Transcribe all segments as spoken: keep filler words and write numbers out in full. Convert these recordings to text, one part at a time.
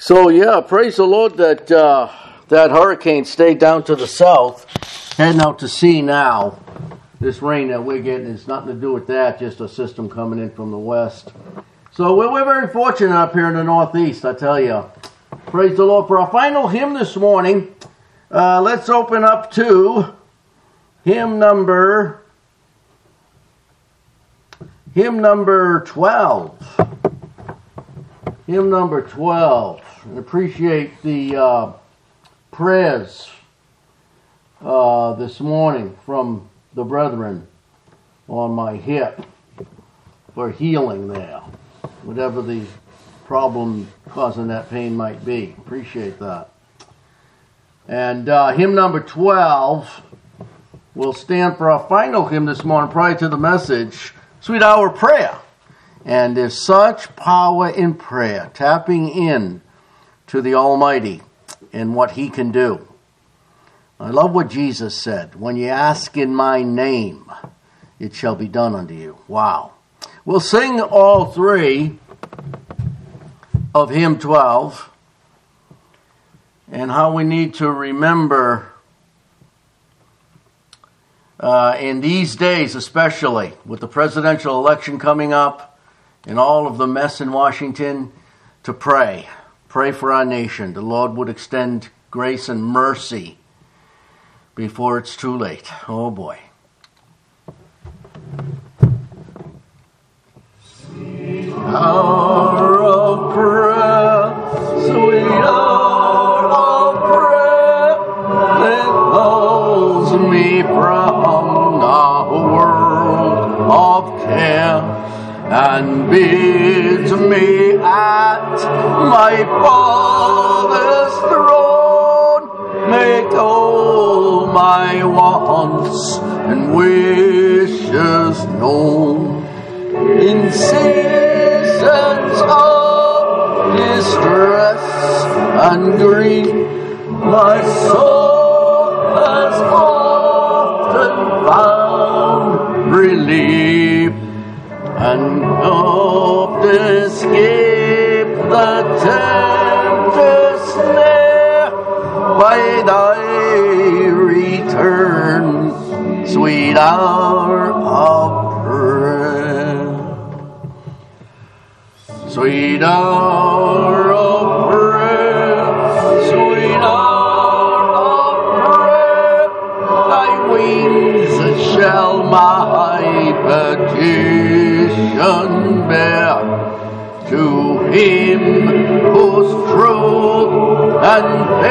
So yeah, praise the Lord that uh, that hurricane stayed down to the south, heading out to sea now. This rain that we're getting has nothing to do with that, just a system coming in from the west. So we're, we're very fortunate up here in the northeast, I tell you. Praise the Lord. For our final hymn this morning, uh, let's open up to hymn number, hymn number twelve. Hymn number twelve. And appreciate the uh, prayers uh, this morning from the brethren on my hip for healing there, whatever the problem causing that pain might be. Appreciate that. And uh, hymn number twelve will stand for our final hymn this morning prior to the message, Sweet Hour Prayer. And there's such power in prayer, tapping in to the Almighty and what He can do. I love what Jesus said, when you ask in my name, it shall be done unto you. Wow. We'll sing all three of hymn twelve, and how we need to remember uh, in these days, especially with the presidential election coming up and all of the mess in Washington, to pray. Pray for our nation. The Lord would extend grace and mercy before it's too late. Oh boy. Sweet hour of prayer, sweet hour of prayer, that calls me from the world of care and bids me at my Father's throne make all my wants and wishes known. In seasons of distress and grief, my soul has often found relief, and oft escape the tempter's snare by thy return, sweet hour of prayer. Sweet hour of prayer, sweet hour of prayer, thy wings shall my petition bear to Him whose truth and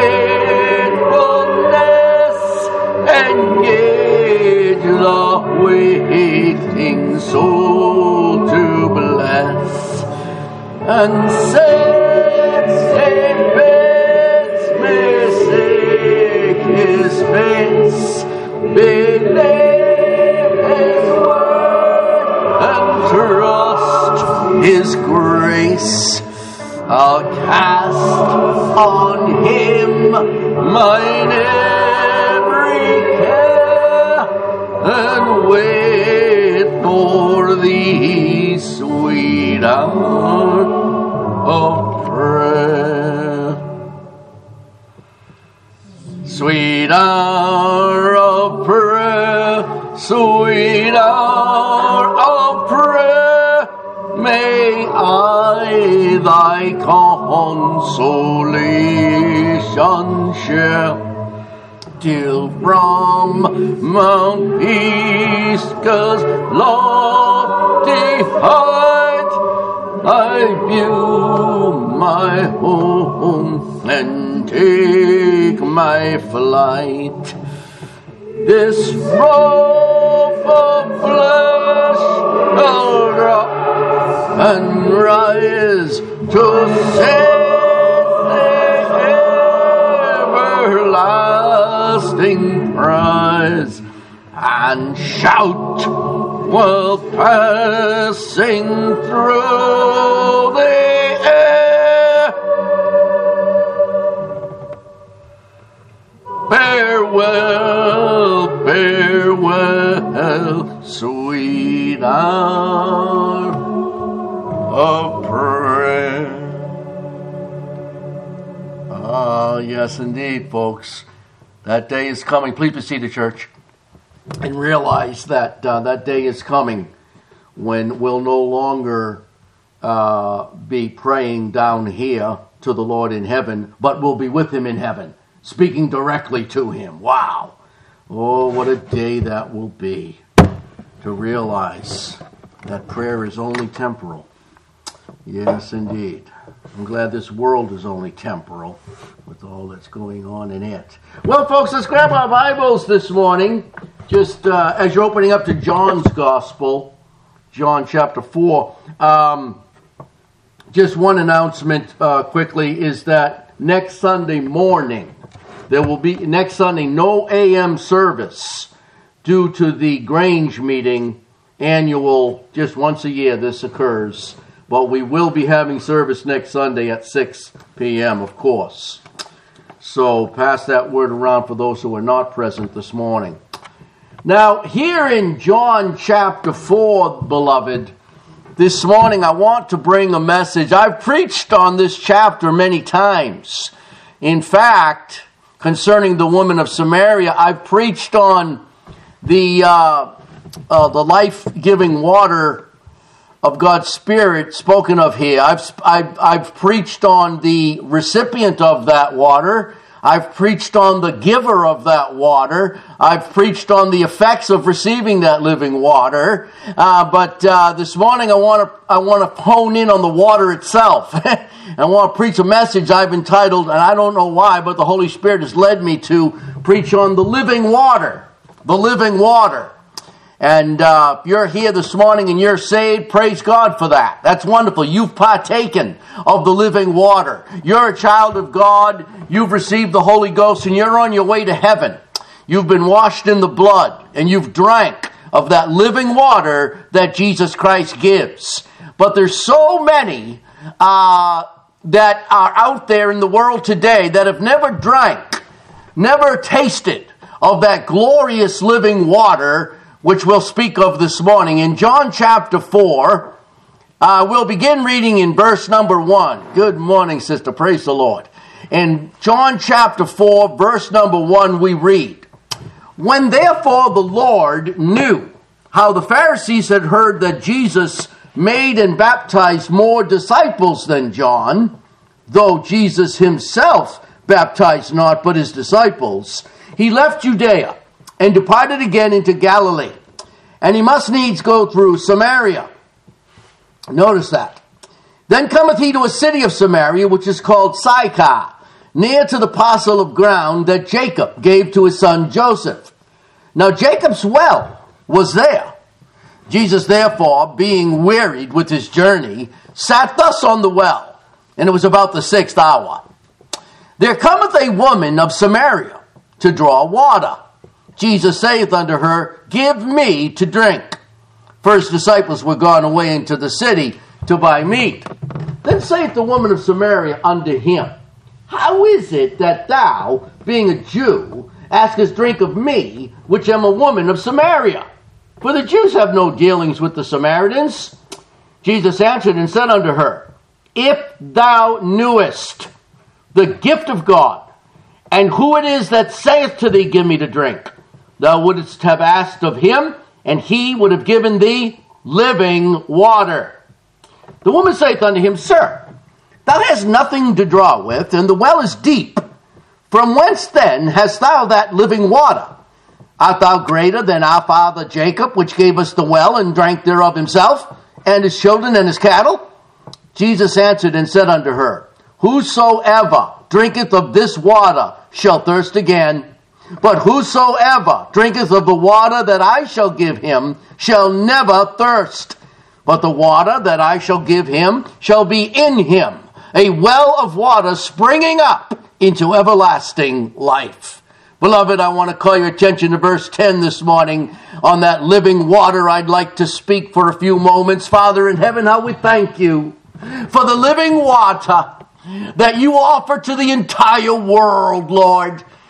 faithfulness engage the waiting soul to bless, and since it bids me seek His face, believe His word and trust His grace, I'll cast on Him mine every care and wait for the sweet hour of prayer. Sweet hour of prayer, sweet hour of prayer, may I thy consolation share, till from Mount Pisgah's lofty height I view my home and take my flight. This robe of flesh I'll drop and rise to save the everlasting prize, and shout while passing through the air, farewell, farewell, sweet hour of prayer. Ah, yes, indeed, folks. That day is coming. Please be seated, church, and realize that uh, that day is coming when we'll no longer uh, be praying down here to the Lord in heaven, but we'll be with him in heaven, speaking directly to him. Wow. Oh, what a day that will be, to realize that prayer is only temporal. Yes, indeed. I'm glad this world is only temporal with all that's going on in it. Well, folks, let's grab our Bibles this morning. Just uh, as you're opening up to John's Gospel, John chapter four. Um, just one announcement uh, quickly is that next Sunday morning, there will be, next Sunday, no A M service due to the Grange meeting, annual, just once a year this occurs. But we will be having service next Sunday at six p.m., of course. So pass that word around for those who are not present this morning. Now, here in John chapter four, beloved, this morning I want to bring a message. I've preached on this chapter many times. In fact, concerning the woman of Samaria, I've preached on the uh, uh, the life-giving water of God's Spirit spoken of here. I've, I've, I've preached on the recipient of that water. I've preached on the giver of that water. I've preached on the effects of receiving that living water. Uh, but uh, this morning I want to I want to hone in on the water itself. I want to preach a message I've entitled, and I don't know why, but the Holy Spirit has led me to preach on the living water. The living water. And uh, if you're here this morning and you're saved, praise God for that. That's wonderful. You've partaken of the living water. You're a child of God. You've received the Holy Ghost and you're on your way to heaven. You've been washed in the blood and you've drank of that living water that Jesus Christ gives. But there's so many uh, that are out there in the world today that have never drank, never tasted of that glorious living water which we'll speak of this morning. In John chapter four, uh, we'll begin reading in verse number one. Good morning, sister. Praise the Lord. In John chapter four, verse number one, we read, "When therefore the Lord knew how the Pharisees had heard that Jesus made and baptized more disciples than John, though Jesus himself baptized not but his disciples, he left Judea and departed again into Galilee. And he must needs go through Samaria." Notice that. "Then cometh he to a city of Samaria, which is called Sychar, near to the parcel of ground that Jacob gave to his son Joseph. Now Jacob's well was there. Jesus therefore, being wearied with his journey, sat thus on the well, and it was about the sixth hour. There cometh a woman of Samaria to draw water. Jesus saith unto her, Give me to drink. For his disciples were gone away into the city to buy meat. Then saith the woman of Samaria unto him, How is it that thou, being a Jew, askest drink of me, which am a woman of Samaria? For the Jews have no dealings with the Samaritans. Jesus answered and said unto her, If thou knewest the gift of God, and who it is that saith to thee, Give me to drink, thou wouldst have asked of him, and he would have given thee living water. The woman saith unto him, Sir, thou hast nothing to draw with, and the well is deep. From whence then hast thou that living water? Art thou greater than our father Jacob, which gave us the well, and drank thereof himself, and his children, and his cattle? Jesus answered and said unto her, Whosoever drinketh of this water shall thirst again. But whosoever drinketh of the water that I shall give him shall never thirst. But the water that I shall give him shall be in him, a well of water springing up into everlasting life." Beloved, I want to call your attention to verse ten this morning. On that living water, I'd like to speak for a few moments. Father in heaven, how we thank you for the living water that you offer to the entire world, Lord.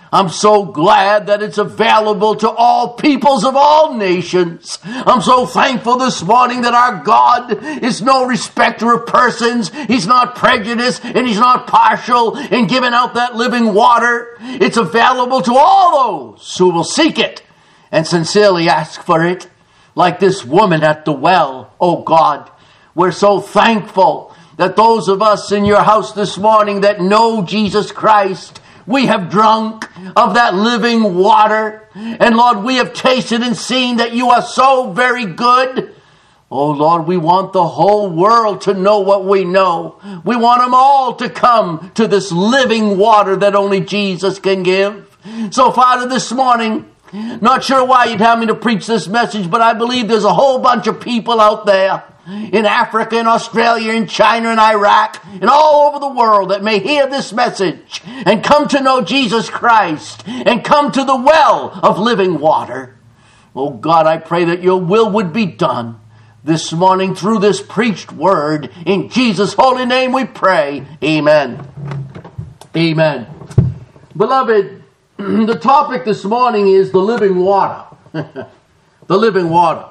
I'm so glad that it's available to all peoples of all nations. I'm so thankful this morning that our God is no respecter of persons. He's not prejudiced and he's not partial in giving out that living water. It's available to all those who will seek it and sincerely ask for it. Like this woman at the well, oh God, we're so thankful that those of us in your house this morning that know Jesus Christ, we have drunk of that living water. And Lord, we have tasted and seen that you are so very good. Oh Lord, we want the whole world to know what we know. We want them all to come to this living water that only Jesus can give. So Father, this morning, not sure why you'd have me to preach this message, but I believe there's a whole bunch of people out there in Africa, in Australia, in China, in Iraq, and all over the world that may hear this message and come to know Jesus Christ and come to the well of living water. Oh God, I pray that your will would be done this morning through this preached word. In Jesus' holy name we pray. Amen. Amen. Beloved, the topic this morning is the living water. The living water.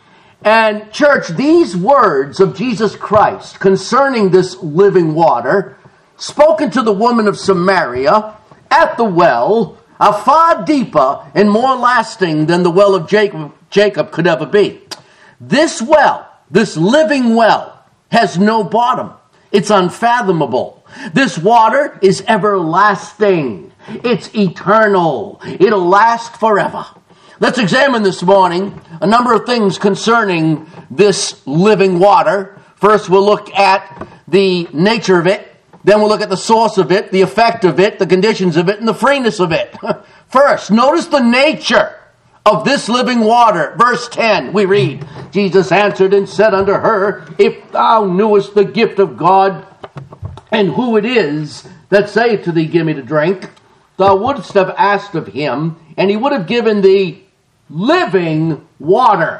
And church, these words of Jesus Christ concerning this living water, spoken to the woman of Samaria at the well, are far deeper and more lasting than the well of Jacob, Jacob could ever be. This well, this living well, has no bottom. It's unfathomable. This water is everlasting. It's eternal. It'll last forever. Let's examine this morning a number of things concerning this living water. First, we'll look at the nature of it. Then we'll look at the source of it, the effect of it, the conditions of it, and the freeness of it. First, notice the nature of this living water. Verse ten, we read, Jesus answered and said unto her, If thou knewest the gift of God, and who it is that saith to thee, Give me to drink, thou wouldst have asked of him, and he would have given thee living water.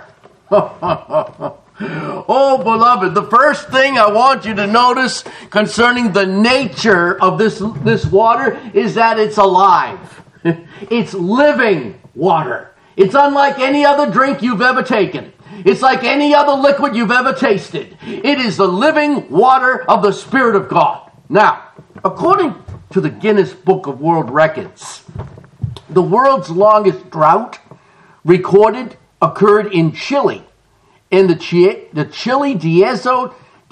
Oh, beloved, the first thing I want you to notice concerning the nature of this, this water is that it's alive. It's living water. It's unlike any other drink you've ever taken. It's like any other liquid you've ever tasted. It is the living water of the Spirit of God. Now, according to the Guinness Book of World Records, the world's longest drought recorded occurred in Chile, in the, Ch- the Chile Desierto,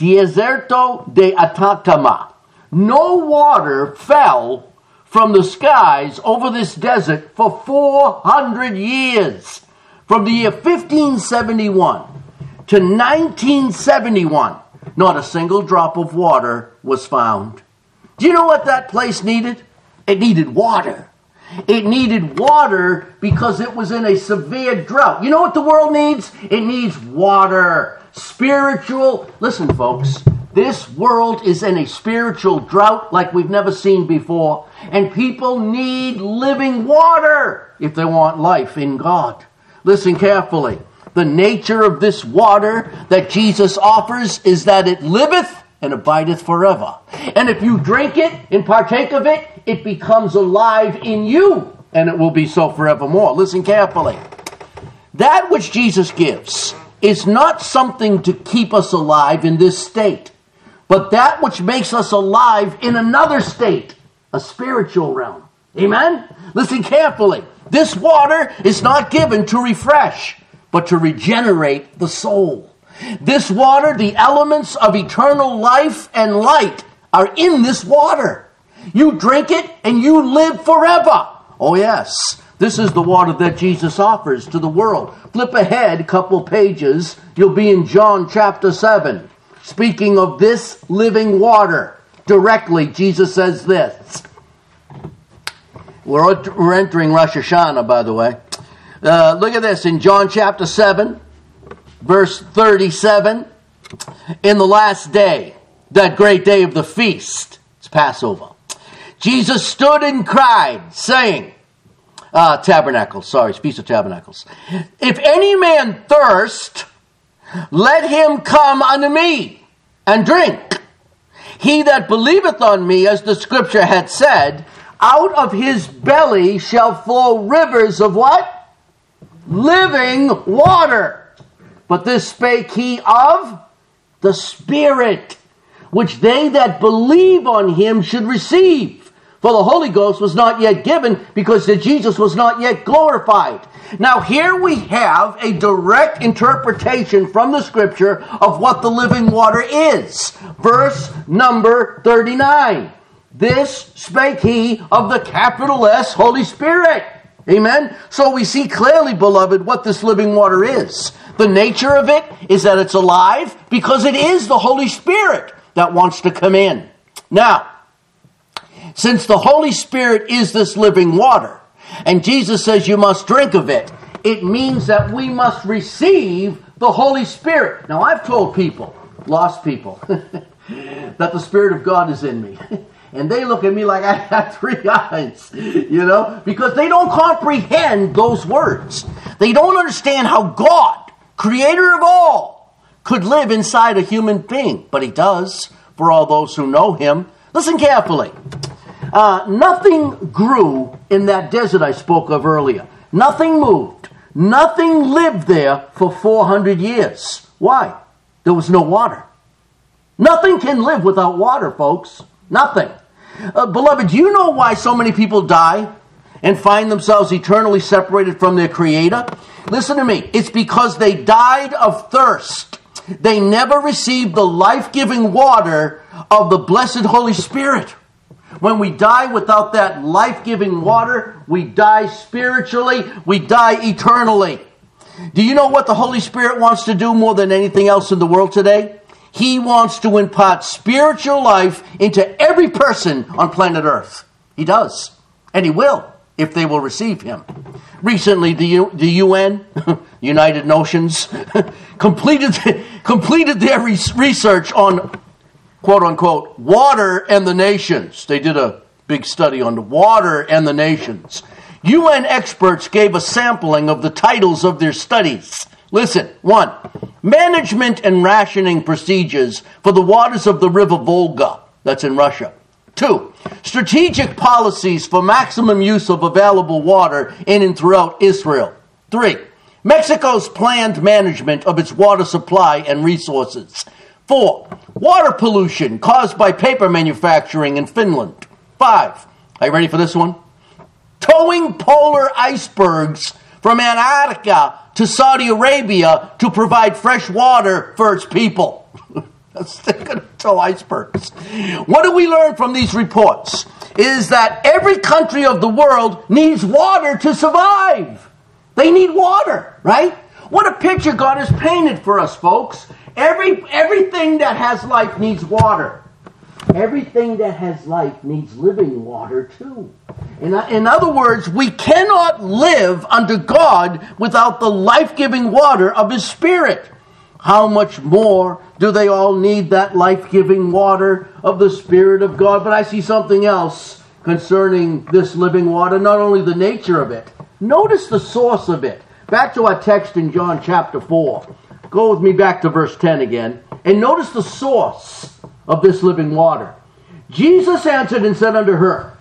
Desierto de Atacama. No water fell from the skies over this desert for four hundred years. From the year fifteen seventy-one to nineteen seventy-one, not a single drop of water was found. Do you know what that place needed? It needed water. It needed water because it was in a severe drought. You know what the world needs? It needs water. Spiritual. Listen, folks. This world is in a spiritual drought like we've never seen before. And people need living water if they want life in God. Listen carefully. The nature of this water that Jesus offers is that it liveth and abideth forever. And if you drink it and partake of it, it becomes alive in you, and it will be so forevermore. Listen carefully. That which Jesus gives is not something to keep us alive in this state, but that which makes us alive in another state, a spiritual realm. Amen? Listen carefully. This water is not given to refresh, but to regenerate the soul. This water, the elements of eternal life and light are in this water. You drink it and you live forever. Oh yes, this is the water that Jesus offers to the world. Flip ahead a couple pages. You'll be in John chapter seven. Speaking of this living water, directly Jesus says this. We're, we're entering Rosh Hashanah, by the way. Uh, look at this in John chapter seven. Verse thirty-seven, in the last day, that great day of the feast, it's Passover, Jesus stood and cried, saying, uh, Tabernacles, sorry, it's Feast of Tabernacles, if any man thirst, let him come unto me and drink. He that believeth on me, as the scripture had said, Out of his belly shall flow rivers of what? Living water. But this spake he of the Spirit, which they that believe on him should receive. For the Holy Ghost was not yet given, because that Jesus was not yet glorified. Now here we have a direct interpretation from the Scripture of what the living water is. Verse number thirty-nine. This spake he of the capital S Holy Spirit. Amen? So we see clearly, beloved, what this living water is. The nature of it is that it's alive because it is the Holy Spirit that wants to come in. Now, since the Holy Spirit is this living water, and Jesus says you must drink of it, it means that we must receive the Holy Spirit. Now, I've told people, lost people, that the Spirit of God is in me. And they look at me like I have three eyes, you know, because they don't comprehend those words. They don't understand how God, creator of all, could live inside a human being. But he does, for all those who know him. Listen carefully. Uh, nothing grew in that desert I spoke of earlier. Nothing moved. Nothing lived there for four hundred years. Why? There was no water. Nothing can live without water, folks. Nothing. Uh, beloved, do you know why so many people die and find themselves eternally separated from their Creator? Listen to me. It's because they died of thirst. They never received the life-giving water of the blessed Holy Spirit. When we die without that life-giving water, we die spiritually, we die eternally. Do you know what the Holy Spirit wants to do more than anything else in the world today? He wants to impart spiritual life into every person on planet Earth. He does. And he will, if they will receive him. Recently, the, U- the U N, United Nations, completed, completed their re- research on, quote-unquote, water and the nations. They did a big study on the water and the nations. U N experts gave a sampling of the titles of their studies. Listen, one, management and rationing procedures for the waters of the river Volga, that's in Russia. Two, strategic policies for maximum use of available water in and throughout Israel. Three, Mexico's planned management of its water supply and resources. Four, water pollution caused by paper manufacturing in Finland. Five, are you ready for this one? Towing polar icebergs from Antarctica to Saudi Arabia to provide fresh water for its people. They're going to tow icebergs. What do we learn from these reports? Is that every country of the world needs water to survive. They need water, right? What a picture God has painted for us, folks. Every everything that has life needs water. Everything that has life needs living water too. In, in other words, we cannot live under God without the life-giving water of His Spirit. How much more do they all need that life-giving water of the Spirit of God? But I see something else concerning this living water, not only the nature of it. Notice the source of it. Back to our text in John chapter four. Go with me back to verse ten again. And notice the source of this living water. Jesus answered and said unto her,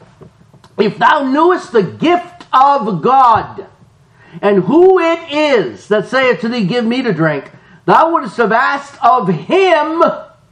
If thou knewest the gift of God, and who it is that saith to thee, Give me to drink, thou wouldst have asked of him,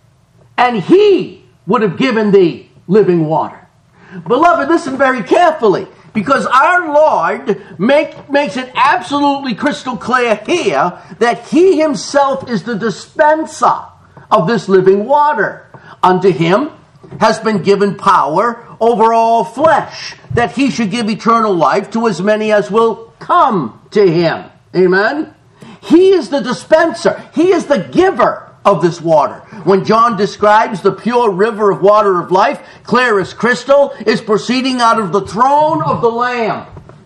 and he would have given thee living water. Beloved, listen very carefully, because our Lord make, makes it absolutely crystal clear here that he himself is the dispenser of this living water. Unto him has been given power over all flesh, that he should give eternal life to as many as will come to him. Amen? He is the dispenser. He is the giver of this water. When John describes the pure river of water of life, clear as crystal, is proceeding out of the throne of the Lamb.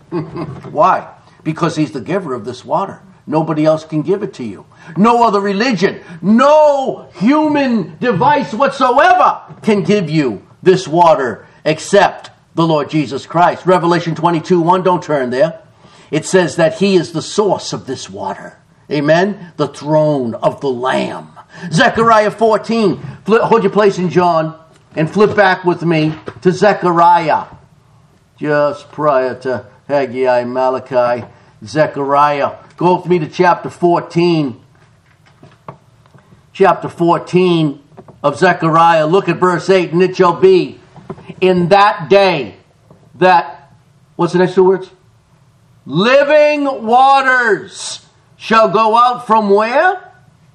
Why? Because he's the giver of this water. Nobody else can give it to you. No other religion, no human device whatsoever can give you this water except the Lord Jesus Christ. Revelation twenty-two one, don't turn there. It says that he is the source of this water. Amen? The throne of the Lamb. Zechariah fourteen. Flip, hold your place in John and flip back with me to Zechariah. just prior to Haggai, Malachi, Zechariah. Go with me to chapter fourteen. Chapter fourteen of Zechariah. Look at verse eight. And it shall be in that day that, what's the next two words? Living waters shall go out from where?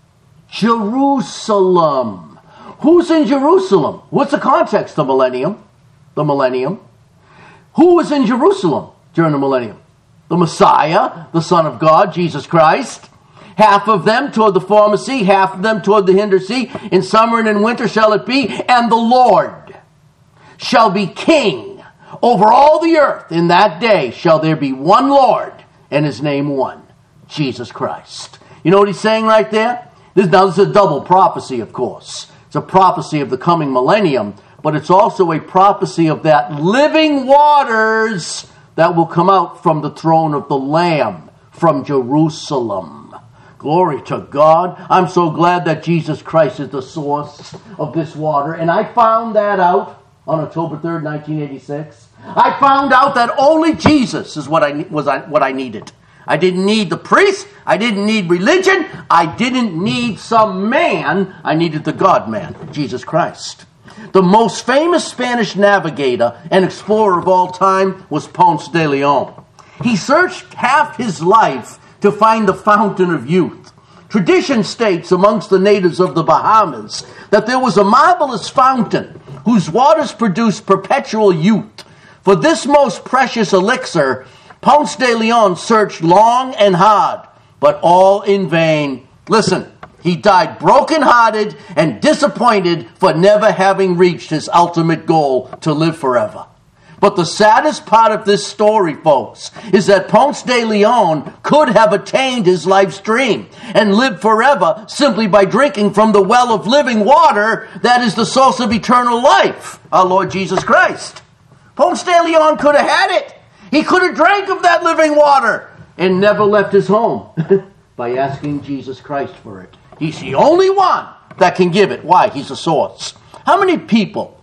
Jerusalem. Who's in Jerusalem? What's the context of millennium? The millennium. Who was in Jerusalem during the millennium? The Messiah, the Son of God, Jesus Christ. Half of them toward the former sea, half of them toward the hinder sea. In summer and in winter shall it be. And the Lord shall be king over all the earth. In that day shall there be one Lord, and his name one, Jesus Christ. You know what he's saying right there? This, now this is a double prophecy, of course. It's a prophecy of the coming millennium, but it's also a prophecy of that living waters that will come out from the throne of the Lamb, from Jerusalem. Glory to God. I'm so glad that Jesus Christ is the source of this water. And I found that out on October third, nineteen eighty-six. I found out that only Jesus is what I was I, what I needed. I didn't need the priest. I didn't need religion. I didn't need some man. I needed the God-man, Jesus Christ. The most famous Spanish navigator and explorer of all time was Ponce de Leon. He searched half his life to find the fountain of youth. Tradition states amongst the natives of the Bahamas that there was a marvelous fountain whose waters produced perpetual youth. For this most precious elixir, Ponce de Leon searched long and hard, but all in vain. Listen, he died broken-hearted and disappointed for never having reached his ultimate goal to live forever. But the saddest part of this story, folks, is that Ponce de Leon could have attained his life's dream and lived forever simply by drinking from the well of living water that is the source of eternal life, our Lord Jesus Christ. Ponce de Leon could have had it. He could have drank of that living water and never left his home by asking Jesus Christ for it. He's the only one that can give it. Why? He's the source. How many people,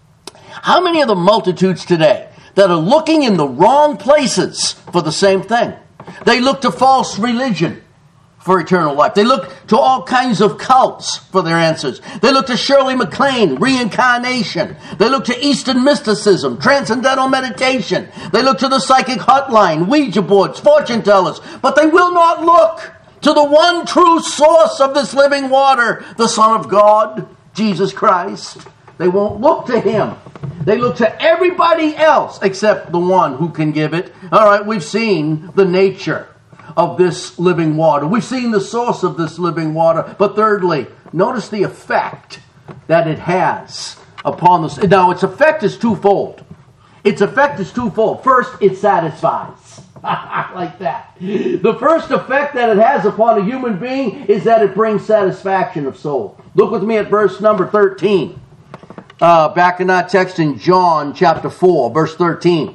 how many of the multitudes today that are looking in the wrong places for the same thing? They look to false religion for eternal life. They look to all kinds of cults for their answers. They look to Shirley MacLaine, reincarnation. They look to Eastern mysticism, transcendental meditation. They look to the psychic hotline, Ouija boards, fortune tellers. But they will not look to the one true source of this living water, the Son of God, Jesus Christ. They won't look to him. They look to everybody else except the one who can give it. All right, we've seen the nature of this living water. We've seen the source of this living water. But thirdly, notice the effect that it has upon the... Now, its effect is twofold. Its effect is twofold. First, it satisfies. Like that. The first effect that it has upon a human being is that it brings satisfaction of soul. Look with me at verse number thirteen. Uh, back in our text in John chapter four, verse thirteen.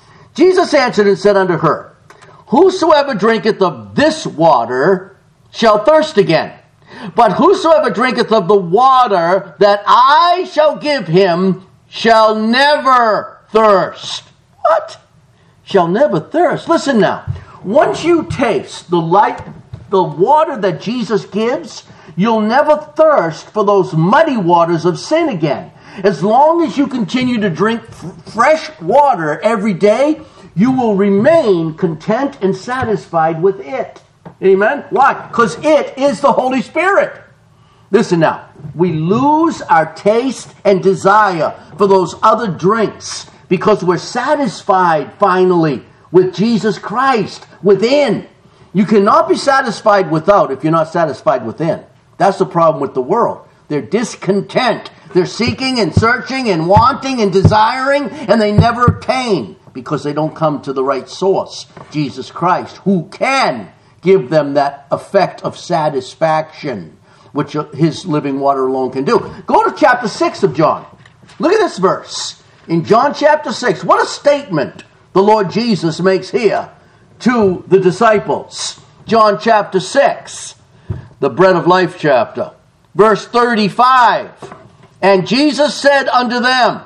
Jesus answered and said unto her, Whosoever drinketh of this water shall thirst again. But whosoever drinketh of the water that I shall give him shall never thirst. What? Shall never thirst. Listen now. Once you taste the light, the water that Jesus gives, you'll never thirst for those muddy waters of sin again. As long as you continue to drink f- fresh water every day, you will remain content and satisfied with it. Amen? Why? Because it is the Holy Spirit. Listen now. We lose our taste and desire for those other drinks because we're satisfied finally with Jesus Christ within. You cannot be satisfied without if you're not satisfied within. That's the problem with the world. They're discontent. They're seeking and searching and wanting and desiring, and they never obtain because they don't come to the right source, Jesus Christ, who can give them that effect of satisfaction, which his living water alone can do. Go to chapter six of John. Look at this verse. In John chapter six, what a statement the Lord Jesus makes here to the disciples. John chapter six, the bread of life chapter. Verse thirty-five. And Jesus said unto them,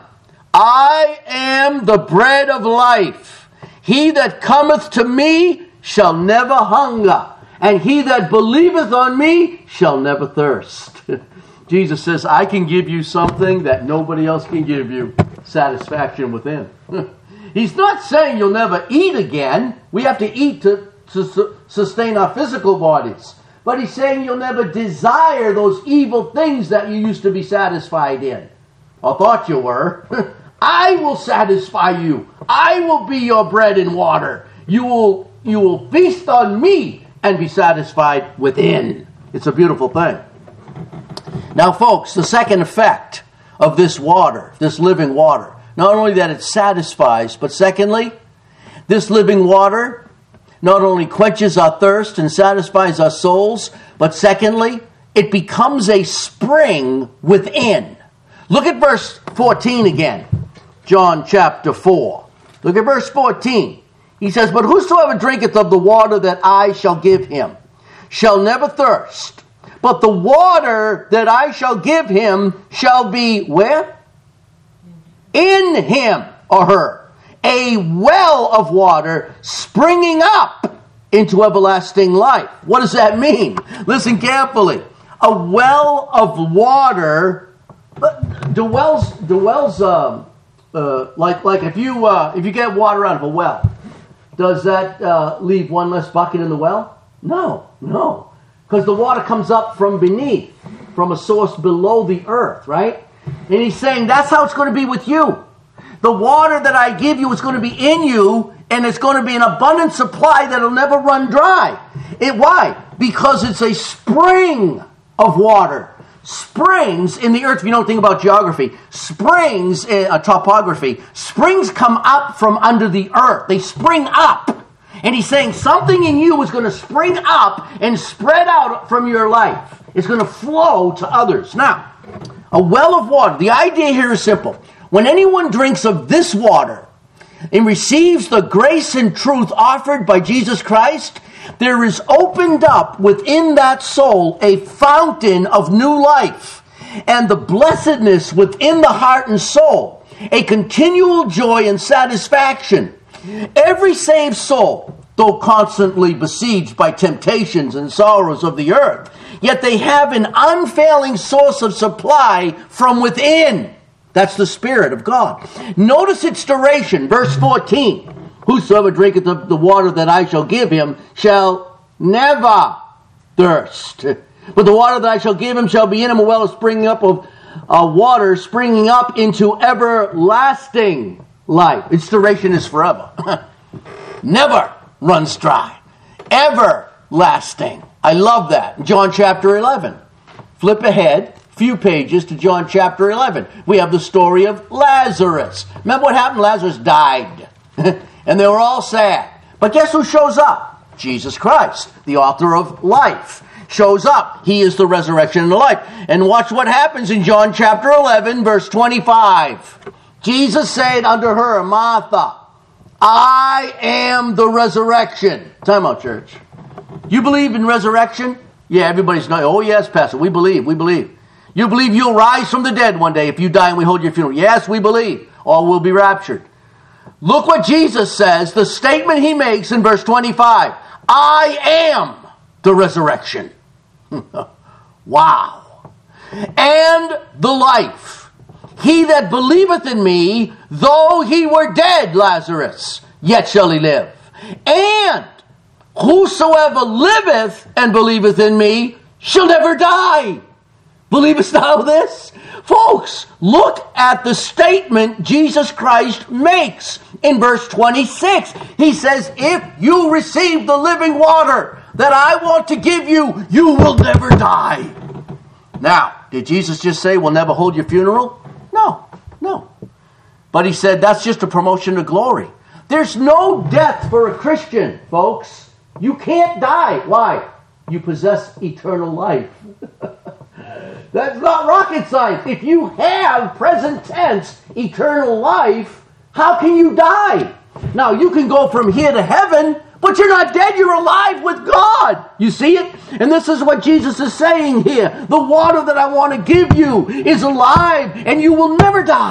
I am the bread of life. He that cometh to me shall never hunger, and he that believeth on me shall never thirst. Jesus says, I can give you something that nobody else can give you. Satisfaction within. He's not saying you'll never eat again. We have to eat to, to sustain our physical bodies. But he's saying you'll never desire those evil things that you used to be satisfied in. Or thought you were. I will satisfy you. I will be your bread and water. You will, you will feast on me and be satisfied within. It's a beautiful thing. Now, folks, the second effect of this water, this living water, not only that it satisfies, but secondly, this living water not only quenches our thirst and satisfies our souls, but secondly, it becomes a spring within. Look at verse fourteen again. John chapter four. Look at verse fourteen. He says, but whosoever drinketh of the water that I shall give him shall never thirst. But the water that I shall give him shall be where? In him or her. A well of water springing up into everlasting life. What does that mean? Listen carefully. A well of water. Do wells, do wells um, uh, like like if you uh, if you get water out of a well, does that uh, leave one less bucket in the well? No, no. Because the water comes up from beneath, from a source below the earth, right? And he's saying that's how it's going to be with you. The water that I give you is going to be in you, and it's going to be an abundant supply that will never run dry. It why? Because it's a spring of water. Springs in the earth, if you don't think about geography, springs, uh, topography, springs come up from under the earth. They spring up. And he's saying something in you is going to spring up and spread out from your life. It's going to flow to others. Now, a well of water. The idea here is simple. When anyone drinks of this water and receives the grace and truth offered by Jesus Christ, there is opened up within that soul a fountain of new life and the blessedness within the heart and soul, a continual joy and satisfaction. Every saved soul, though constantly besieged by temptations and sorrows of the earth, yet they have an unfailing source of supply from within. That's the Spirit of God. Notice its duration, verse fourteen. Whosoever drinketh of the water that I shall give him shall never thirst. But the water that I shall give him shall be in him a well of springing up of uh, water, springing up into everlasting life. Its duration is forever. Never runs dry. Everlasting. I love that. John chapter eleven. Flip ahead a few pages to John chapter eleven. We have the story of Lazarus. Remember what happened? Lazarus died. And they were all sad. But guess who shows up? Jesus Christ, the author of life, shows up. He is the resurrection and the life. And watch what happens in John chapter eleven, verse twenty-five. Jesus said unto her, Martha, I am the resurrection. Time out, church. You believe in resurrection? Yeah, everybody's not. Oh, yes, Pastor, we believe, we believe. You believe you'll rise from the dead one day if you die and we hold your funeral? Yes, we believe. All will be raptured. Look what Jesus says, the statement he makes in verse twenty-five. I am the resurrection. Wow. And the life. He that believeth in me, though he were dead, Lazarus, yet shall he live. And whosoever liveth and believeth in me shall never die. Believest thou this? Folks, look at the statement Jesus Christ makes in verse twenty-six. He says, if you receive the living water that I want to give you, you will never die. Now, did Jesus just say, we'll never hold your funeral? No, no. But he said, that's just a promotion to glory. There's no death for a Christian, folks. You can't die. Why? You possess eternal life. That's not rocket science. If you have, present tense, eternal life, how can you die? Now, you can go from here to heaven, but you're not dead. You're alive with God. You see it? And this is what Jesus is saying here. The water that I want to give you is alive, and you will never die.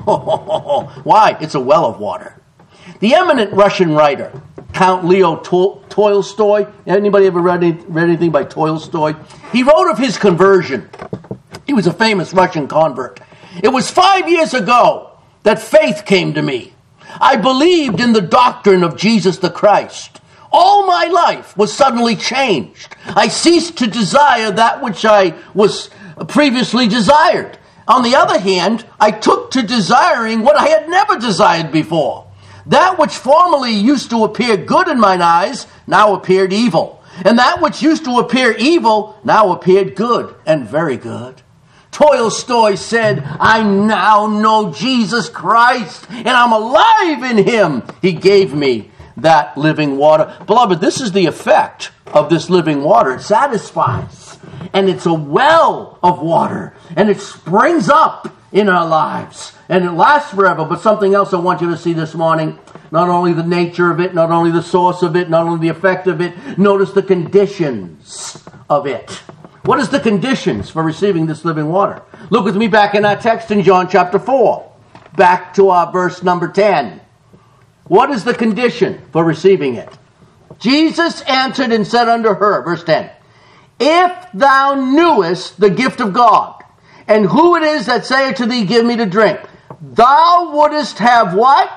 Why? It's a well of water. The eminent Russian writer, Count Leo Tol- Tolstoy, anybody ever read, any, read anything by Tolstoy? He wrote of his conversion. He was a famous Russian convert. It was five years ago that faith came to me. I believed in the doctrine of Jesus the Christ. All my life was suddenly changed. I ceased to desire that which I was previously desired. On the other hand, I took to desiring what I had never desired before. That which formerly used to appear good in mine eyes now appeared evil. And that which used to appear evil now appeared good, and very good. Tolstoy said, I now know Jesus Christ, and I'm alive in him. He gave me that living water. Beloved, this is the effect of this living water. It satisfies, and it's a well of water, and it springs up in our lives, and it lasts forever. But something else I want you to see this morning, not only the nature of it, not only the source of it, not only the effect of it, notice the conditions of it. What is the conditions for receiving this living water? Look with me back in our text in John chapter four, back to our verse number ten. What is the condition for receiving it? Jesus answered and said unto her, verse ten, if thou knewest the gift of God, and who it is that saith to thee, give me to drink, thou wouldest have what?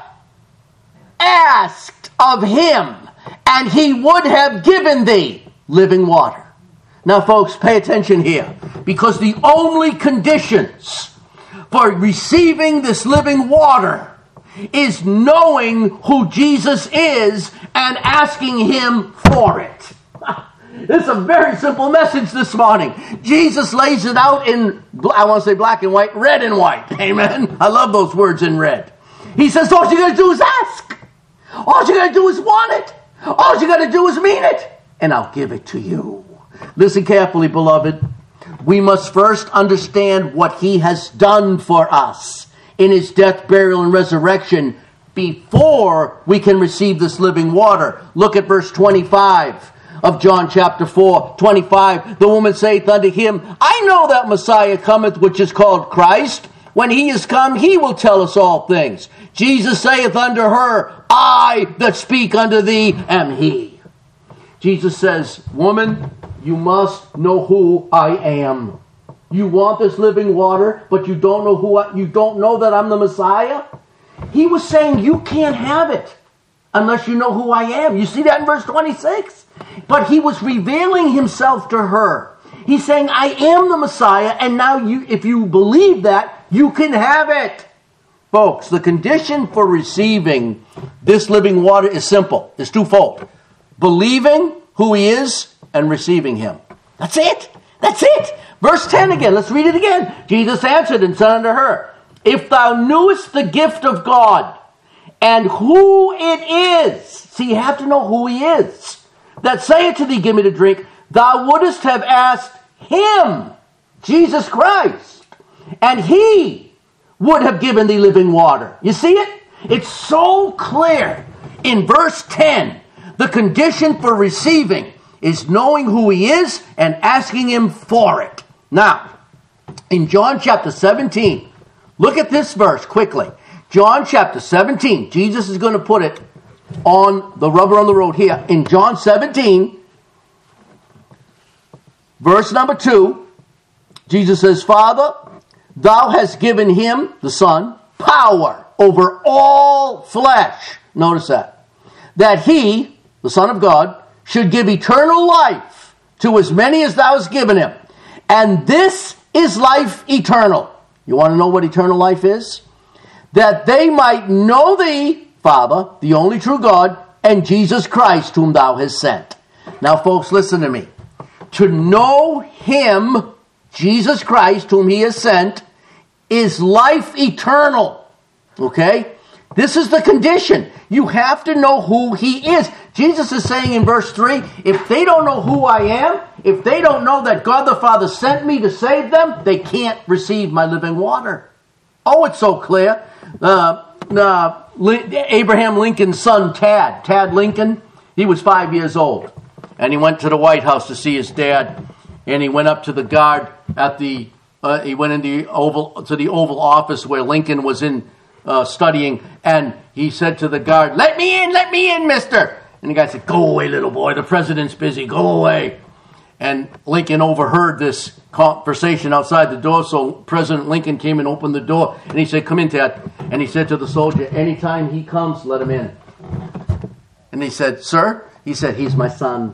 Asked of him, and he would have given thee living water. Now, folks, pay attention here, because the only conditions for receiving this living water is knowing who Jesus is and asking him for it. It's a very simple message this morning. Jesus lays it out in, I want to say black and white, red and white. Amen. I love those words in red. He says, all you got to do is ask. All you got to do is want it. All you got to do is mean it. And I'll give it to you. Listen carefully, beloved. We must first understand what he has done for us in his death, burial, and resurrection before we can receive this living water. Look at verse twenty-five of John chapter four, twenty-five. The woman saith unto him, I know that Messiah cometh, which is called Christ. When he is come, he will tell us all things. Jesus saith unto her, I that speak unto thee am he. Jesus says, woman, you must know who I am. You want this living water, but you don't know who I, you don't know that I'm the Messiah? He was saying you can't have it unless you know who I am. You see that in verse twenty-six? But he was revealing himself to her. He's saying, I am the Messiah, and now you, if you believe that, you can have it. Folks, the condition for receiving this living water is simple. It's twofold. Believing who he is and receiving him. That's it. That's it. Verse ten again. Let's read it again. Jesus answered and said unto her, if thou knewest the gift of God and who it is, see, you have to know who he is, that saith to thee, give me to drink, thou wouldest have asked him, Jesus Christ, and he would have given thee living water. You see it? It's so clear. In verse ten, the condition for receiving is knowing who he is and asking him for it. Now, in John chapter seventeen, look at this verse quickly. John chapter seventeen, Jesus is going to put it on the rubber on the road here. In John seventeen, verse number two, Jesus says, Father, thou hast given him, the Son, power over all flesh. Notice that. That he, the Son of God, should give eternal life to as many as thou hast given him. And this is life eternal. You want to know what eternal life is? That they might know thee, Father, the only true God, and Jesus Christ, whom thou hast sent. Now, folks, listen to me. To know him, Jesus Christ, whom he has sent, is life eternal. Okay? This is the condition. You have to know who he is. Jesus is saying in verse three, if they don't know who I am, if they don't know that God the Father sent me to save them, they can't receive my living water. Oh, it's so clear. Uh, uh, Abraham Lincoln's son, Tad, Tad Lincoln, he was five years old. And he went to the White House to see his dad. And he went up to the guard at the, uh, he went in the Oval, to the Oval Office where Lincoln was in uh, studying, and he said to the guard, "Let me in, let me in, mister." And the guy said, "Go away, little boy. The president's busy. Go away." And Lincoln overheard this conversation outside the door, so President Lincoln came and opened the door, and he said, "Come in, Ted." And he said to the soldier, "Anytime he comes, let him in." And he said, "Sir?" He said, "He's my son."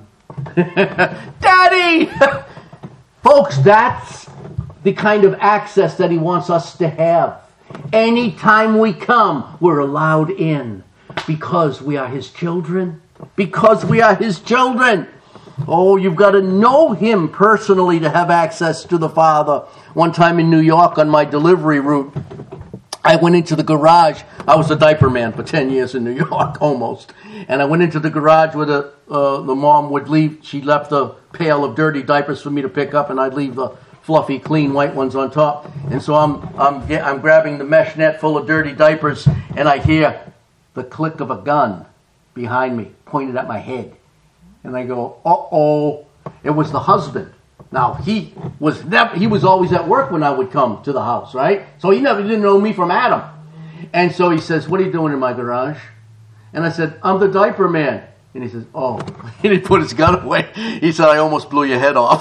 Daddy! Folks, that's the kind of access that he wants us to have. Anytime we come, we're allowed in because we are his children. Because we are his children. Oh, you've got to know him personally to have access to the Father. One time in New York on my delivery route, I went into the garage. I was a diaper man for ten years in New York, almost. And I went into the garage where the, uh, the mom would leave. She left a pail of dirty diapers for me to pick up, and I'd leave the fluffy, clean white ones on top. And so I'm I'm I'm grabbing the mesh net full of dirty diapers, and I hear the click of a gun behind me, pointed at my head. And I go, uh-oh. It was the husband. Now, he was never, he was always at work when I would come to the house, right? So he never didn't know me from Adam. And so he says, "What are you doing in my garage?" And I said, "I'm the diaper man." And he says, "Oh." He didn't put his gun away. He said, "I almost blew your head off."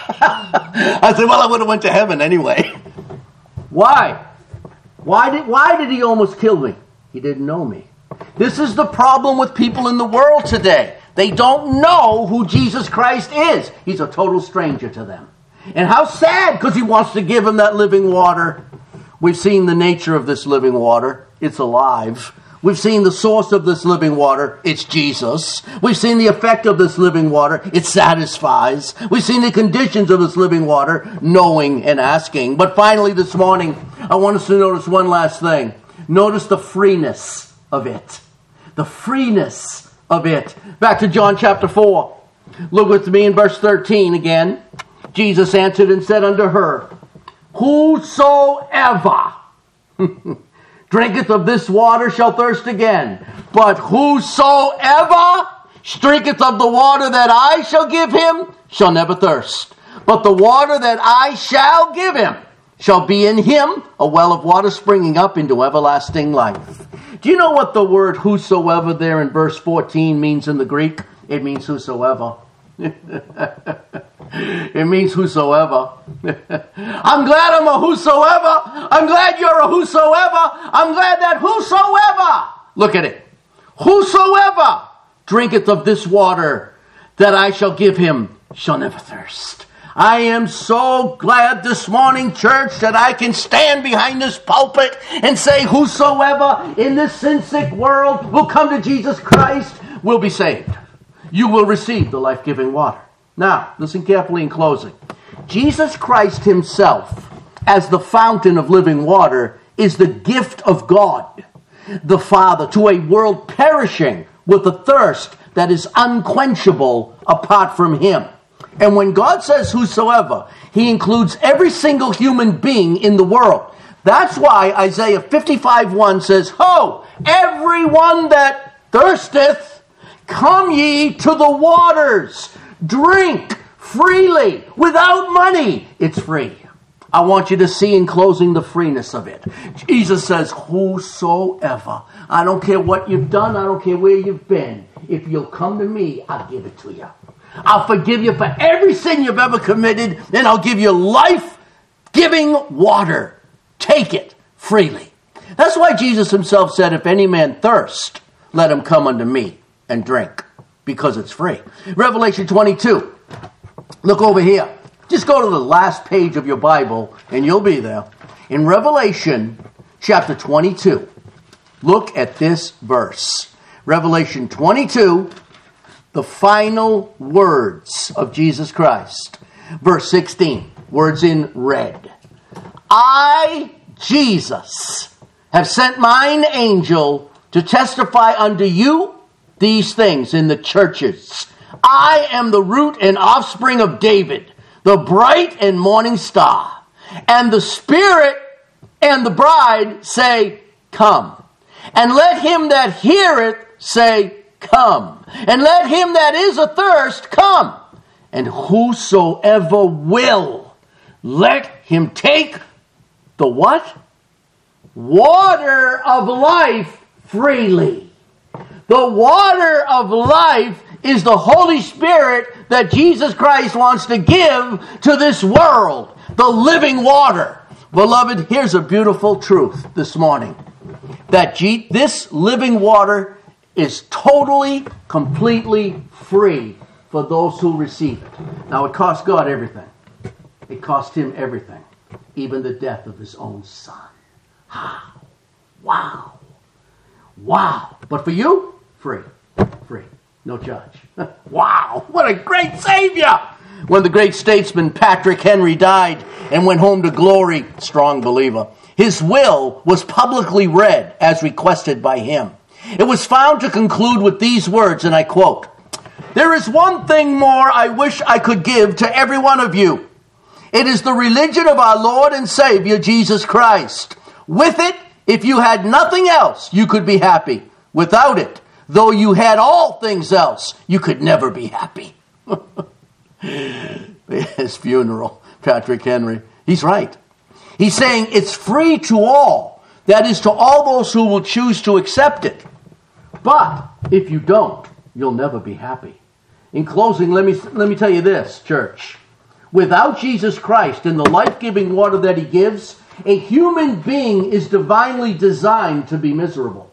I said, "Well, I would have went to heaven anyway." Why? Why did, why did he almost kill me? He didn't know me. This is the problem with people in the world today. They don't know who Jesus Christ is. He's a total stranger to them. And how sad, because he wants to give them that living water. We've seen the nature of this living water. It's alive. We've seen the source of this living water. It's Jesus. We've seen the effect of this living water. It satisfies. We've seen the conditions of this living water, knowing and asking. But finally this morning, I want us to notice one last thing. Notice the freeness of it. The freeness of it. Back to John chapter four. Look with me in verse thirteen again. Jesus answered and said unto her, "Whosoever drinketh of this water shall thirst again. But whosoever drinketh of the water that I shall give him shall never thirst. But the water that I shall give him shall be in him a well of water springing up into everlasting life." Do you know what the word whosoever there in verse fourteen means in the Greek? It means whosoever. It means whosoever. I'm glad I'm a whosoever. I'm glad you're a whosoever. I'm glad that whosoever, look at it, whosoever drinketh of this water that I shall give him shall never thirst. I am so glad this morning, church, that I can stand behind this pulpit and say whosoever in this sin-sick world will come to Jesus Christ will be saved. You will receive the life-giving water. Now, listen carefully in closing. Jesus Christ himself, as the fountain of living water, is the gift of God, the Father, to a world perishing with a thirst that is unquenchable apart from him. And when God says whosoever, he includes every single human being in the world. That's why Isaiah fifty-five one says, "Ho, everyone that thirsteth, come ye to the waters. Drink freely, without money." It's free. I want you to see in closing the freeness of it. Jesus says, whosoever. I don't care what you've done. I don't care where you've been. If you'll come to me, I'll give it to you. I'll forgive you for every sin you've ever committed, and I'll give you life-giving water. Take it freely. That's why Jesus himself said, "If any man thirst, let him come unto me and drink," because it's free. Revelation twenty-two. Look over here. Just go to the last page of your Bible, and you'll be there. In Revelation chapter twenty-two, look at this verse. Revelation twenty-two, the final words of Jesus Christ. Verse sixteen, words in red. "I, Jesus, have sent mine angel to testify unto you these things in the churches. I am the root and offspring of David, the bright and morning star. And the Spirit and the bride say, Come. And let him that heareth say, Come. And let him that is athirst come. And whosoever will, let him take the what? water of life freely. The water of life is the Holy Spirit that Jesus Christ wants to give to this world. The living water. Beloved, here's a beautiful truth this morning. That G- this living water is totally, completely free for those who receive it. Now, it cost God everything. It cost him everything. Even the death of his own son. Wow. Wow. Wow. But for you, free. Free. No charge. Wow. What a great Savior. When the great statesman Patrick Henry died and went home to glory, strong believer, his will was publicly read as requested by him. It was found to conclude with these words, and I quote, "There is one thing more I wish I could give to every one of you. It is the religion of our Lord and Savior, Jesus Christ. With it, if you had nothing else, you could be happy. Without it, though you had all things else, you could never be happy." His funeral, Patrick Henry. He's right. He's saying it's free to all. That is, to all those who will choose to accept it. But if you don't, you'll never be happy. In closing, let me let me tell you this, church. Without Jesus Christ and the life-giving water that he gives, a human being is divinely designed to be miserable.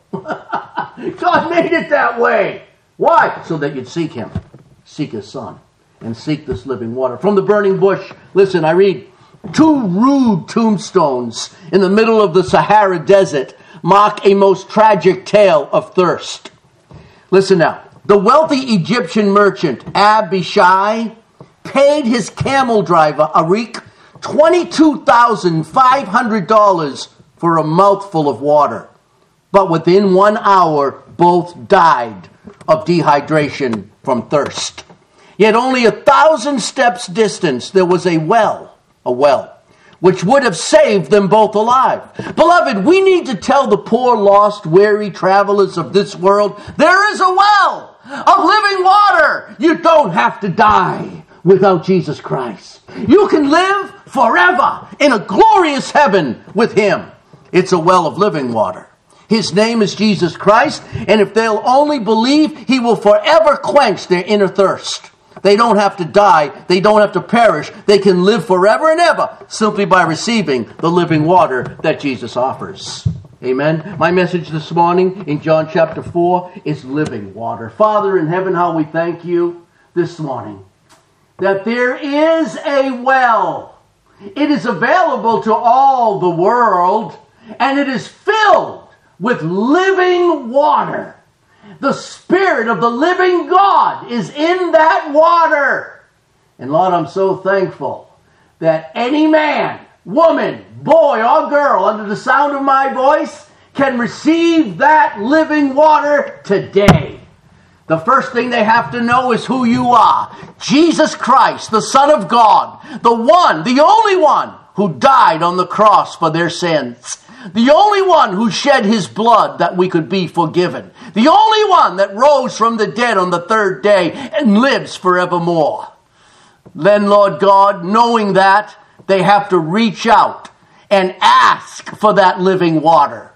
God made it that way. Why? So that you'd seek him, seek his son, and seek this living water. From the burning bush, listen, I read, two rude tombstones in the middle of the Sahara Desert mark a most tragic tale of thirst. Listen now. The wealthy Egyptian merchant Abishai paid his camel driver Arik twenty-two thousand five hundred dollars for a mouthful of water. But within one hour, both died of dehydration from thirst. Yet only a thousand steps distance, there was a well, a well, which would have saved them both alive. Beloved, we need to tell the poor, lost, weary travelers of this world, there is a well of living water. You don't have to die without Jesus Christ. You can live forever in a glorious heaven with him. It's a well of living water. His name is Jesus Christ, and if they'll only believe, he will forever quench their inner thirst. They don't have to die. They don't have to perish. They can live forever and ever simply by receiving the living water that Jesus offers. Amen. My message this morning in John chapter four is living water. Father in heaven, how we thank you this morning that there is a well. It is available to all the world, and it is filled with living water. The Spirit of the living God is in that water. And Lord, I'm so thankful that any man, woman, boy, or girl under the sound of my voice can receive that living water today. The first thing they have to know is who you are. Jesus Christ, the Son of God, the one, the only one who died on the cross for their sins. The only one who shed his blood that we could be forgiven. The only one that rose from the dead on the third day and lives forevermore. Then, Lord God, knowing that, they have to reach out and ask for that living water.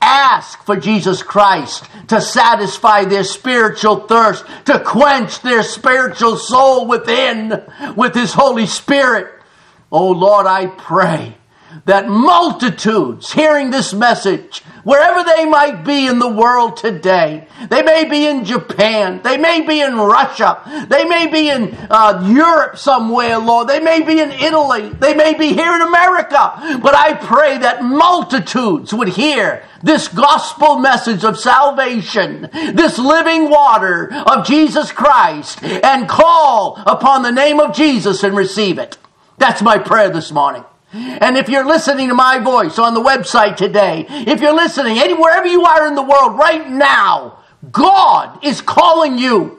Ask for Jesus Christ to satisfy their spiritual thirst, to quench their spiritual soul within with his Holy Spirit. Oh Lord, I pray that multitudes hearing this message, wherever they might be in the world today, they may be in Japan, they may be in Russia, they may be in uh, Europe somewhere, Lord, they may be in Italy, they may be here in America, but I pray that multitudes would hear this gospel message of salvation, this living water of Jesus Christ, and call upon the name of Jesus and receive it. That's my prayer this morning. And if you're listening to my voice on the website today, if you're listening anywhere, wherever you are in the world right now, God is calling you.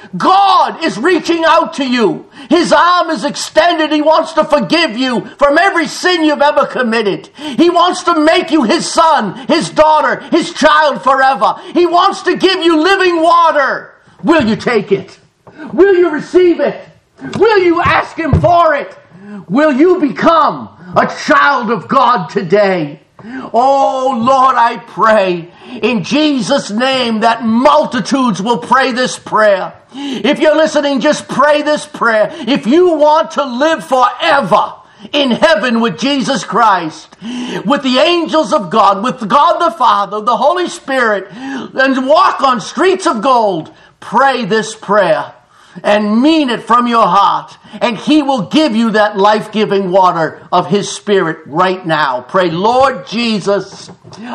God is reaching out to you. His arm is extended. He wants to forgive you from every sin you've ever committed. He wants to make you his son, his daughter, his child forever. He wants to give you living water. Will you take it? Will you receive it? Will you ask him for it? Will you become a child of God today? Oh, Lord, I pray in Jesus' name that multitudes will pray this prayer. If you're listening, just pray this prayer. If you want to live forever in heaven with Jesus Christ, with the angels of God, with God the Father, the Holy Spirit, and walk on streets of gold, pray this prayer and mean it from your heart, and He will give you that life-giving water of His Spirit right now. Pray, Lord Jesus,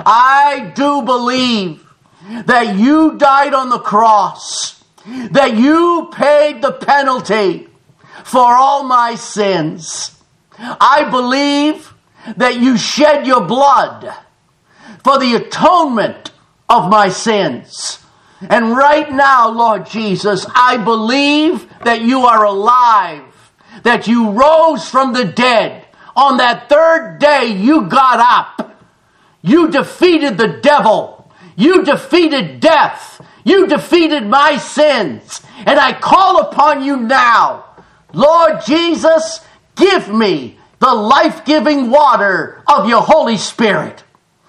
I do believe that You died on the cross, that You paid the penalty for all my sins. I believe that You shed Your blood for the atonement of my sins. And right now, Lord Jesus, I believe that You are alive, that You rose from the dead. On that third day, You got up. You defeated the devil. You defeated death. You defeated my sins. And I call upon You now, Lord Jesus, give me the life-giving water of Your Holy Spirit.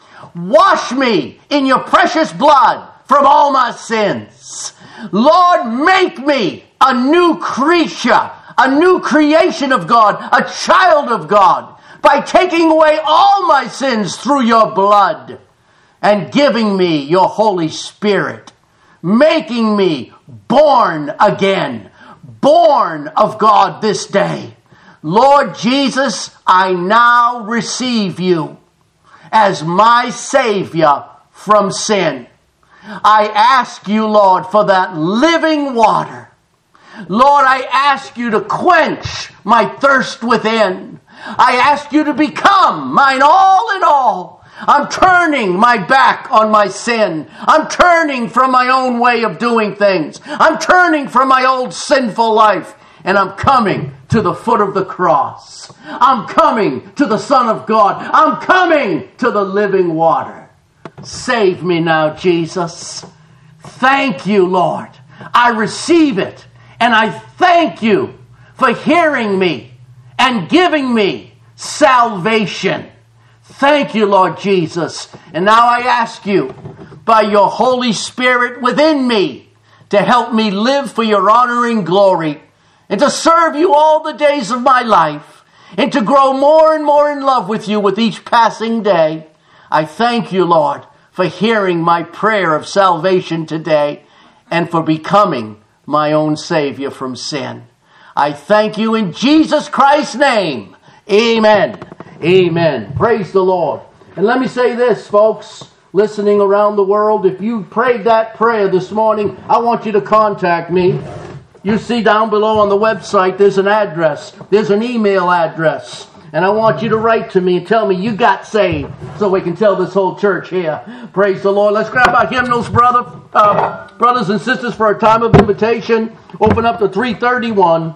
Wash me in Your precious blood from all my sins. Lord, make me a new creature, a new creation of God, a child of God, by taking away all my sins through Your blood and giving me Your Holy Spirit, making me born again, born of God this day. Lord Jesus, I now receive You as my Savior from sin. I ask You, Lord, for that living water. Lord, I ask You to quench my thirst within. I ask You to become mine all in all. I'm turning my back on my sin. I'm turning from my own way of doing things. I'm turning from my old sinful life. And I'm coming to the foot of the cross. I'm coming to the Son of God. I'm coming to the living water. Save me now, Jesus. Thank You, Lord. I receive it. And I thank You for hearing me and giving me salvation. Thank You, Lord Jesus. And now I ask You, by Your Holy Spirit within me, to help me live for Your honor and glory, and to serve You all the days of my life, and to grow more and more in love with You with each passing day. I thank You, Lord, for hearing my prayer of salvation today, and for becoming my own Savior from sin. I thank You in Jesus Christ's name. Amen. Amen. Praise the Lord. And let me say this, folks, listening around the world, if you prayed that prayer this morning, I want you to contact me. You see down below on the website, there's an address. There's an email address. And I want you to write to me and tell me you got saved, so we can tell this whole church here. Praise the Lord. Let's grab our hymnals, brother, uh, brothers and sisters, for a time of invitation. Open up to three thirty-one.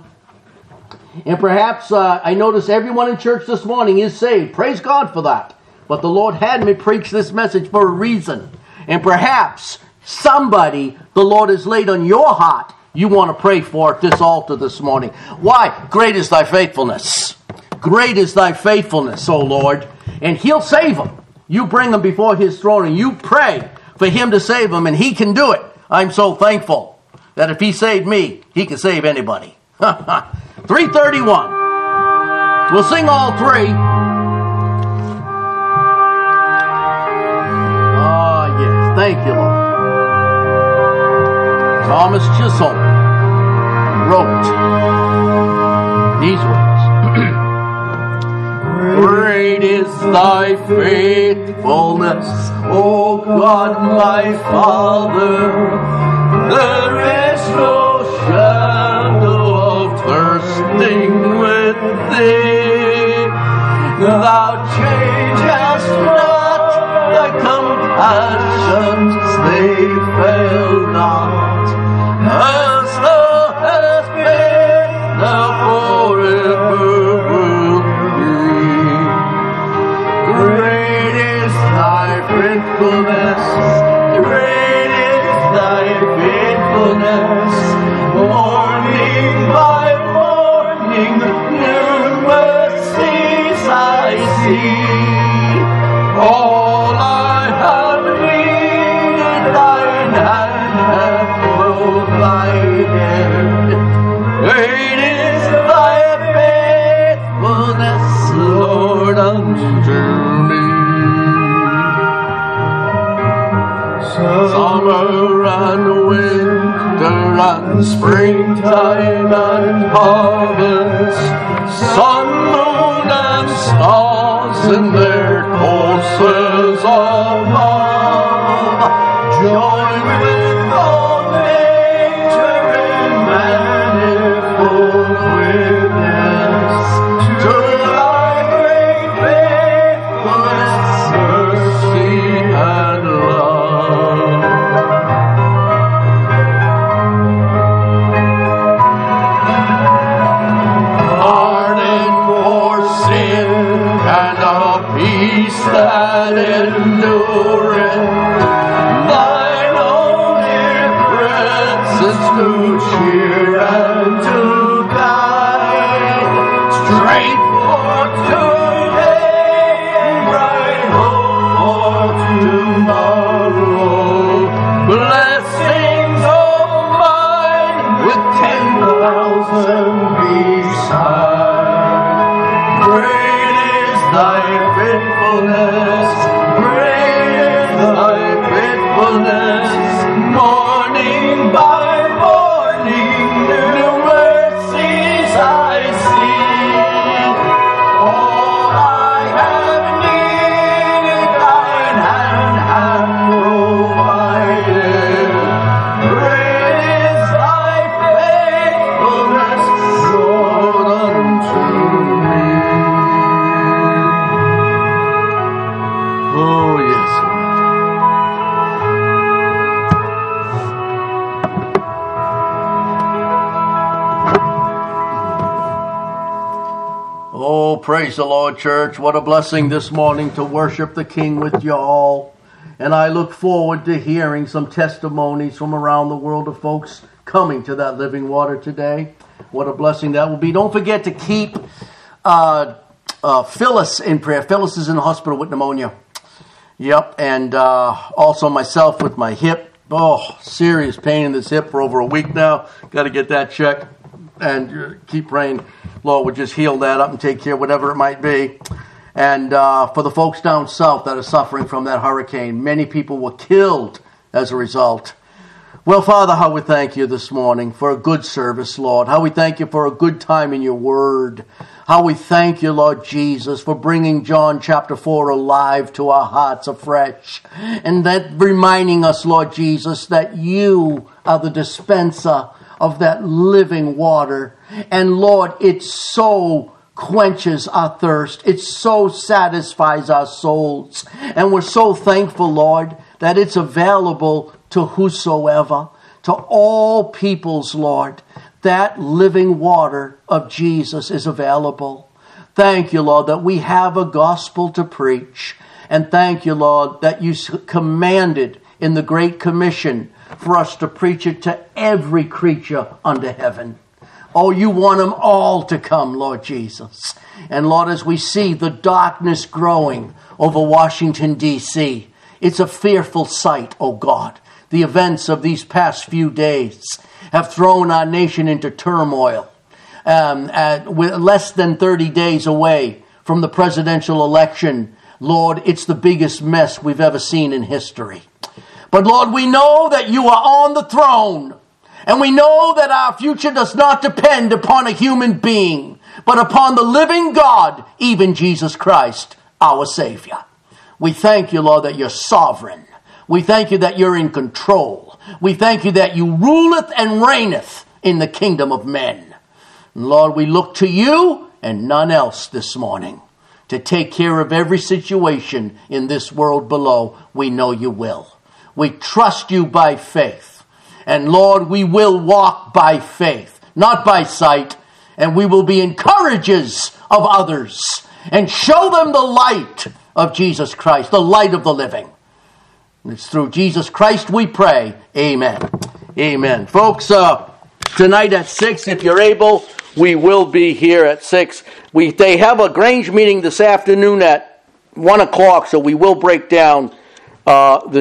And perhaps uh, I notice everyone in church this morning is saved. Praise God for that. But the Lord had me preach this message for a reason. And perhaps somebody the Lord has laid on your heart you want to pray for at this altar this morning. Why? Great is Thy faithfulness. Great is Thy faithfulness, O Lord. And He'll save them. You bring them before His throne and you pray for Him to save them, and He can do it. I'm so thankful that if He saved me, He can save anybody. three thirty-one. We'll sing all three. Oh, yes. Thank You, Lord. Thomas Chisholm wrote these words. Great is Thy faithfulness, O God my Father. There is no shadow of thirsting with Thee. Thou changest not, Thy compassions, they fail not. As Thou hast been, Thou forever will be. Great is Thy faithfulness, great is Thy faithfulness. Morning by morning, new mercies I see. and springtime and harvest, sun, moon, and stars in their courses above, join with all nature in manifold witness to thy great faithfulness, mercy, and love. Pardon for sin and a peace that endureth, thine own dear presence to cheer and to guide, strength for today and bright hope for tomorrow, blessings of mine with ten thousand beside. Great is thy faithfulness, great is thy faithfulness, morning by morning, new mercies I see. All I have needed, thine hand hath provided. Great is thy faithfulness, Lord, unto me. Oh, yes, Lord. Oh, praise the Lord, church. What a blessing this morning to worship the King with you all. And I look forward to hearing some testimonies from around the world of folks coming to that living water today. What a blessing that will be. Don't forget to keep uh, uh, Phyllis in prayer. Phyllis is in the hospital with pneumonia. Yep, and uh, also myself with my hip. Oh, serious pain in this hip for over a week now. Got to get that checked and uh, keep praying. Lord would just heal that up and take care of whatever it might be. And uh, for the folks down south that are suffering from that hurricane, many people were killed as a result. Well, Father, how we thank you this morning for a good service, Lord. How we thank you for a good time in your word. How we thank you, Lord Jesus, for bringing John chapter four alive to our hearts afresh. And that reminding us, Lord Jesus, that you are the dispenser of that living water. And Lord, it so quenches our thirst. It so satisfies our souls. And we're so thankful, Lord, that it's available to whosoever, to all peoples, Lord. That living water of Jesus is available. Thank you, Lord, that we have a gospel to preach. And thank you, Lord, that you commanded in the Great Commission for us to preach it to every creature under heaven. Oh, you want them all to come, Lord Jesus. And Lord, as we see the darkness growing over Washington, D C, it's a fearful sight, oh God. The events of these past few days have thrown our nation into turmoil. Um, at, with less than thirty days away from the presidential election, Lord, it's the biggest mess we've ever seen in history. But Lord, we know that you are on the throne. And we know that our future does not depend upon a human being, but upon the living God, even Jesus Christ, our Savior. We thank you, Lord, that you're sovereign. We thank you that you're in control. We thank you that you ruleth and reigneth in the kingdom of men. And Lord, we look to you and none else this morning to take care of every situation in this world below. We know you will. We trust you by faith. And Lord, we will walk by faith, not by sight. And we will be encouragers of others and show them the light of Jesus Christ, the light of the living. And it's through Jesus Christ we pray. Amen. Amen. Folks, uh, tonight at six, if you're able, we will be here at six. We They have a Grange meeting this afternoon at one o'clock, so we will break down uh, the